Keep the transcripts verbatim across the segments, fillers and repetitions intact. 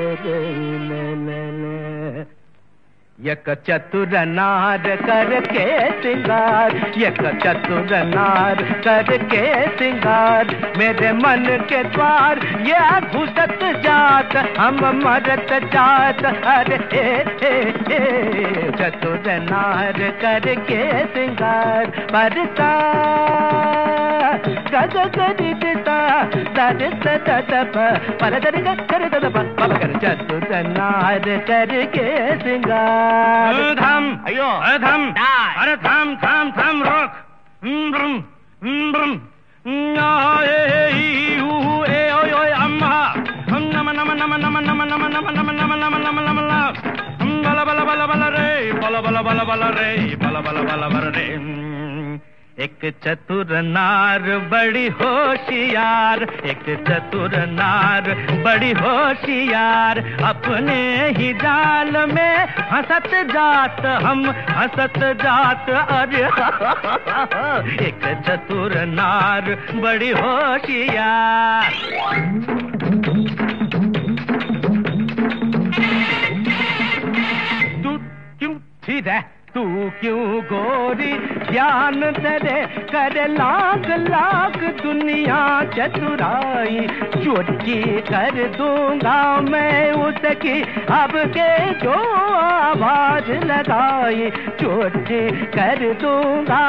एक चतुर नार करके सिंगार, एक चतुर नार करके सिंगार, मेरे मन के द्वार ये घुसत जात, हम मरत जात। अरे हे हे हे चतुर नार करके सिंगार, परता गग गरि दिता दरित ददप पर दरि कर ददप पल कर। चतुर नार करके सिंगार। थम अयो थम अरे थम थम थम रोक। ब्रम ब्रम ए ओय ओय अम्मा नम नम नम नम नम नम नम नम नम नम नम नम बला बला बला बला रे बला बला बला बला रे बला बला बला बला रे। एक चतुर नार बड़ी होशियार, एक चतुर नार बड़ी होशियार, अपने ही जाल में हंसत जात, हम हंसत जात। अरे एक चतुर नार बड़ी होशियार। तू क्यों ठीक है, तू क्यों गोरी ध्यान तेरे कर लाख लाख दुनिया चतुराई, चोरी कर दूंगा मैं उसकी अब के जो आवाज लगाई, चोरी कर दूंगा।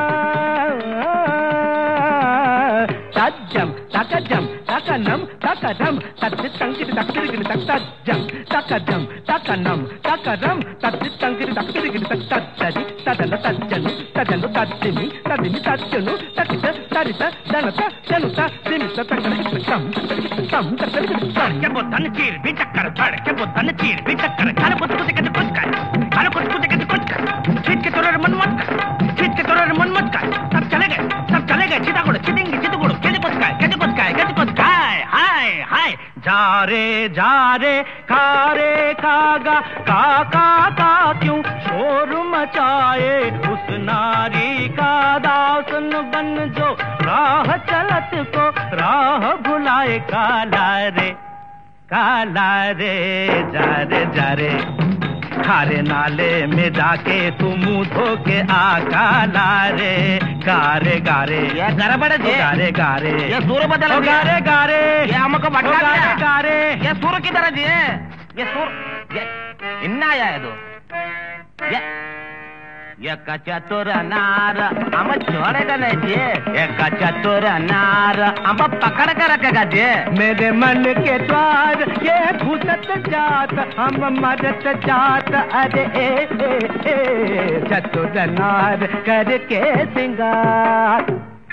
तज्जम तकजम तकनम तकदम तज तंकिर तकदिर तकजम तकजम तकनम तकदम तज तंकिर तकदिर तकजि तदन तज्जनु तदनु तज्जिमि तदिमि तज्जनु तकित तरित दनत जनुत दिमित तकन तम तम तकन तम के बोतन चीर भी चक्कर धड़ के बोतन चीर भी चक्कर खाने कुछ कुछ के कुछ कर खाने कुछ कुछ के कुछ कर छीट के तोरे मन मत कर छीट के तोरे मन मत कर। सब चले गए सब चले गए चिता गुड़ चिटिंगी चित गुड़ के कुछ काय के कुछ काय के कुछ काय। हाय हाय जा रे जा रे खा रे खागा का का का क्यों शोर मचाए उस नारी का दासन बन जो राह चलत को राह भुलाए। काला रे काला रे जा रे जा रे खारे नाले में जाके तू मुंह धो के आ। काला रे गारे गारे ये गड़बड़ जे गारे गारे ये सुर बदल गारे गारे ये हमको बटका गारे गारे ये सुर की तरह जी ये सुर ये इन्ना आया है तो ये ये चतुर नार हम छोड़ेगा नहीं जी, एक चतुर नार हम पकड़ कर रखेगा जी। मेरे मन के द्वार ये घुसत जात, हम मरत जात। अरे ए ए ए चतुर नार करके सिंगार।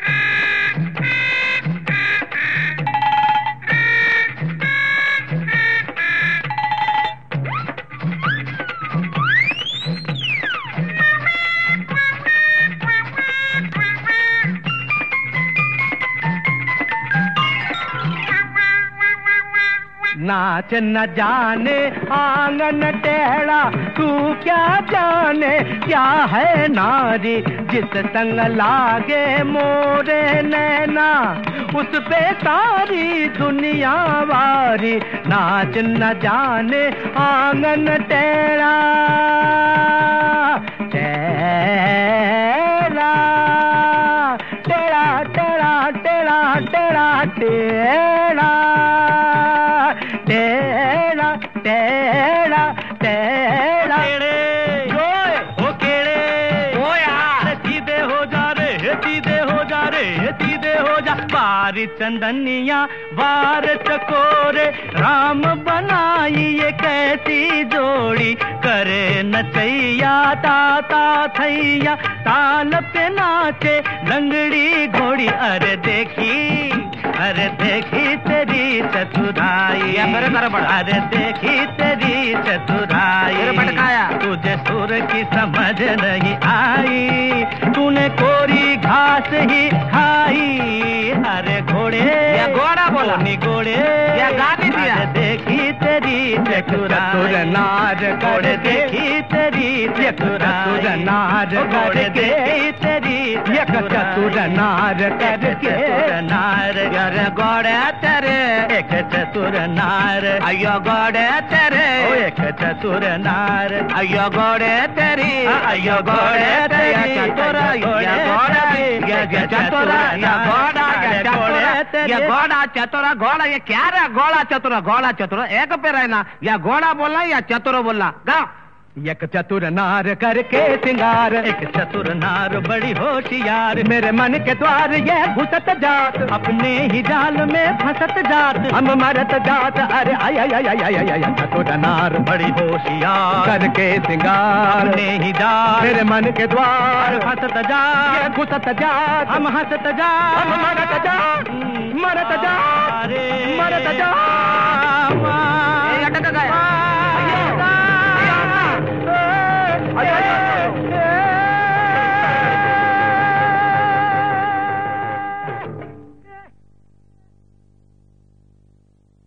नाच न जाने आंगन टेढ़ा, तू क्या जाने क्या है नारी, जिस संग लागे मोरे नैना उस पे सारी दुनिया वारी। नाच न जाने आंगन टेढ़ा टेढ़ा टेढ़ा टेढ़ा टेढ़ा टेढ़ा टेढ़ा टेढ़ा टेढ़ा टेढ़ा ओ केड़े ओ यार सीधे हो जा रे सीधे हो जा रे सीधे हो जा। बारी चंदनिया बार चकोरे राम बनाई ये कैसी जोड़ी, करे नचैया ताता थैया ताल पे नाचे लंगड़ी घोड़ी। अरे देखी अरे देखी तेरी चतुराई, अरे देखी तेरी चतुराई भटकाया, तुझे सुर की समझ नहीं आई, तूने कोरी घास ही खाई। अरे घोड़े या घोड़ा बोला नी घोड़े या गाड़ी दिया। देखी तेरी चतुर नार घोड़े देखी तेरी चतुर नार घोड़े देखी तेरी चतुर नार करके नार घोड़े तेरे एक चतुर नार अयो गोड़े तेरे एक चतुर नार अयो गोड़े तेरी अयो गोड़े तेरी चतुर ये गोड़ा ये चतुर ये गोड़ा ये चतुर ये गोड़ा चतुर गोड़ा ये क्या रे गोड़ा चतुर गोड़ा चतुर एक पे रहना या घोड़ा बोलना या चतुर बोलना गाओ एक चतुर नार करके सिंगार एक चतुर नार बड़ी होशियार मेरे मन के द्वार ये घुसत जात अपने ही जाल में फंसत जात हम मरत जात अरे आय आय आय आय आय आय चतुर नार बड़ी होशियार करके सिंगार अपने ही जाल मेरे मन के द्वार फंसत जात ये घुसत जात हम हंसत जात हम मरत जात मरत जात मरत जात